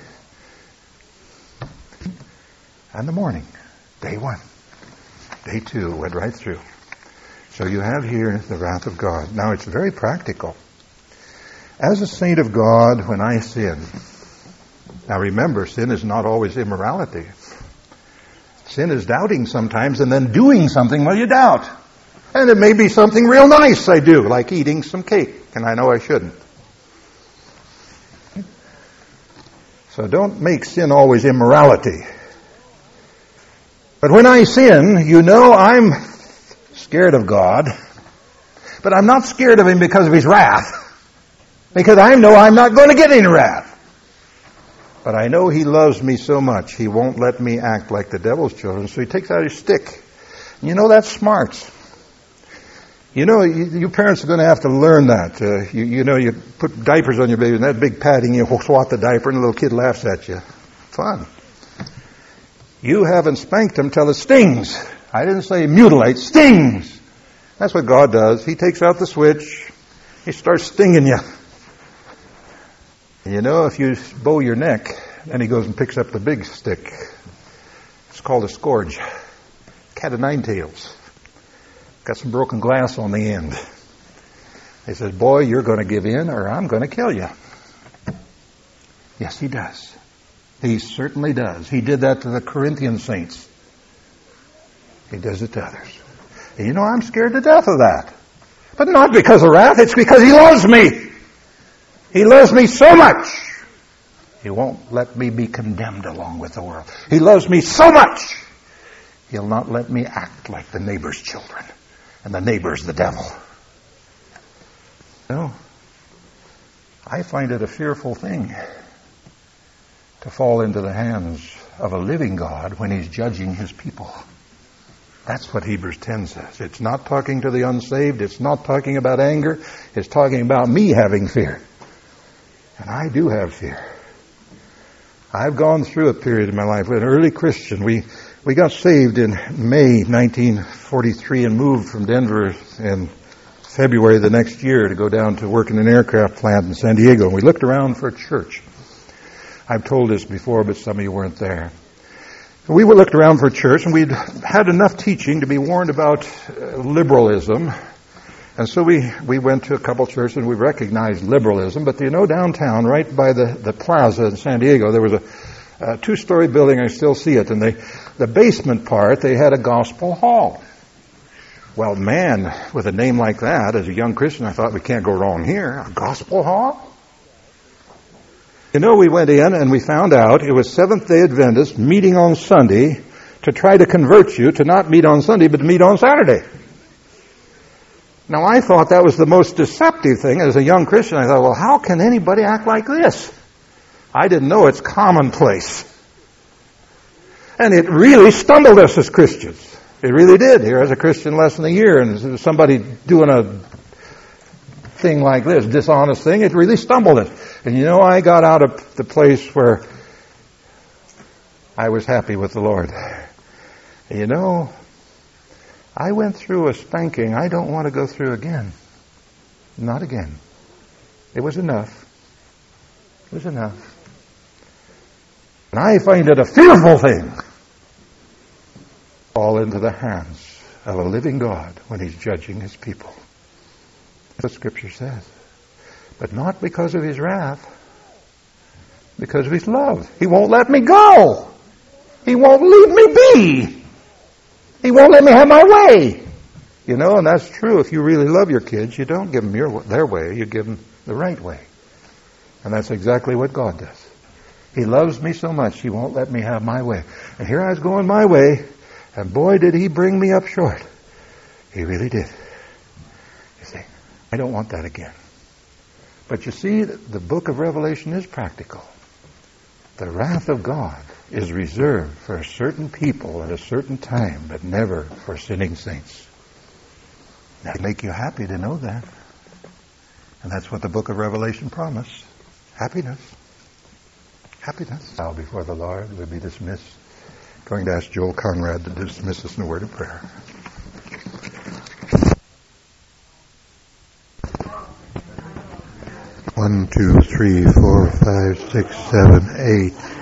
And the morning, day one. Day two went right through. So you have here the wrath of God. Now it's very practical. As a saint of God, when I sin, now remember, sin is not always immorality. Sin is doubting sometimes and then doing something while you doubt. And it may be something real nice I do, like eating some cake, and I know I shouldn't. So don't make sin always immorality. But when I sin, you know I'm scared of God, but I'm not scared of Him because of His wrath. Because I know I'm not going to get any wrath. But I know He loves me so much, He won't let me act like the devil's children. So He takes out His stick. You know, that's smart. You know, you parents are going to have to learn that. You know, you put diapers on your baby, and that big padding, you swat the diaper, and the little kid laughs at you. Fun. You haven't spanked him till it stings. I didn't say mutilate, stings. That's what God does. He takes out the switch. He starts stinging you. And you know, if you bow your neck, then He goes and picks up the big stick. It's called a scourge. Cat of nine tails. Got some broken glass on the end. He says, boy, you're going to give in or I'm going to kill you. Yes, He does. He certainly does. He did that to the Corinthian saints. He does it to others. And you know, I'm scared to death of that. But not because of wrath. It's because He loves me. He loves me so much. He won't let me be condemned along with the world. He loves me so much. He'll not let me act like the neighbor's children, and the neighbor's the devil. No. I find it a fearful thing to fall into the hands of a living God when He's judging His people. That's what Hebrews 10 says. It's not talking to the unsaved. It's not talking about anger. It's talking about me having fear. And I do have fear. I've gone through a period in my life. As an early Christian, we got saved in May 1943 and moved from Denver in February the next year to go down to work in an aircraft plant in San Diego. And we looked around for a church. I've told this before, but some of you weren't there. We looked around for a church, and we'd had enough teaching to be warned about liberalism. And so we went to a couple churches, and we recognized liberalism. But downtown, right by the plaza in San Diego, there was a two-story building. I still see it. And the basement part, they had a gospel hall. Well, man, with a name like that, as a young Christian, I thought, we can't go wrong here. A gospel hall? We went in and we found out it was Seventh-day Adventists meeting on Sunday to try to convert you to not meet on Sunday, but to meet on Saturday. Now, I thought that was the most deceptive thing. As a young Christian, I thought, well, how can anybody act like this? I didn't know it's commonplace. And it really stumbled us as Christians. It really did. Here as a Christian less than a year, and somebody doing a thing like this, dishonest thing, it really stumbled us. And I got out of the place where I was happy with the Lord. I went through a spanking I don't want to go through again. Not again. It was enough. It was enough. And I find it a fearful thing to fall into the hands of a living God when He's judging His people. That's what Scripture says. But not because of His wrath. Because of His love. He won't let me go. He won't leave me be. He won't let me have my way. And that's true. If you really love your kids, you don't give them their way. You give them the right way. And that's exactly what God does. He loves me so much, He won't let me have my way. And here I was going my way, and boy, did He bring me up short. He really did. You see, I don't want that again. But you see, the book of Revelation is practical. The wrath of God is reserved for a certain people at a certain time, but never for sinning saints. That would make you happy to know that. And that's what the book of Revelation promised. Happiness. Happiness. Now before the Lord, we'll be dismissed. Going to ask Joel Conrad to dismiss us in a word of prayer. 1, 2, 3, 4, 5, 6, 7, 8.